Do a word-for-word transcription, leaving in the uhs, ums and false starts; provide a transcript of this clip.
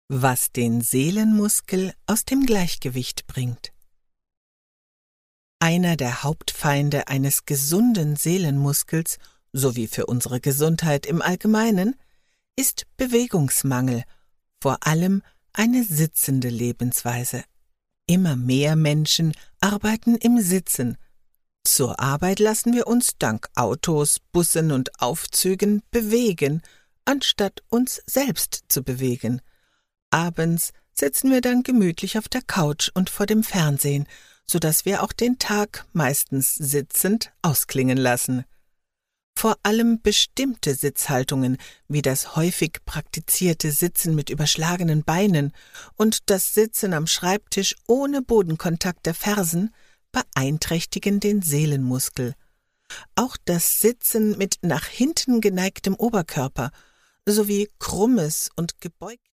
Was den Seelenmuskel aus dem Gleichgewicht bringt. Einer der Hauptfeinde eines gesunden Seelenmuskels sowie für unsere Gesundheit im Allgemeinen ist Bewegungsmangel, vor allem eine sitzende Lebensweise. Immer mehr Menschen arbeiten im Sitzen. Zur Arbeit lassen wir uns dank Autos, Bussen und Aufzügen bewegen, anstatt uns selbst zu bewegen. Abends sitzen wir dann gemütlich auf der Couch und vor dem Fernsehen, sodass wir auch den Tag meistens sitzend ausklingen lassen. Vor allem bestimmte Sitzhaltungen, wie das häufig praktizierte Sitzen mit überschlagenen Beinen und das Sitzen am Schreibtisch ohne Bodenkontakt der Fersen, beeinträchtigen den Seelenmuskel. Auch das Sitzen mit nach hinten geneigtem Oberkörper sowie krummes und gebeugtes